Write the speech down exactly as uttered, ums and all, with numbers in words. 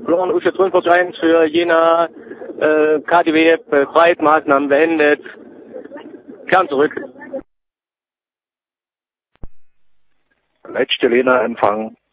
Plan U fünfundvierzig eins für Jena, äh, K D W, Befreitmaßnahmen beendet. Kern zurück. Letzte Lena Empfang.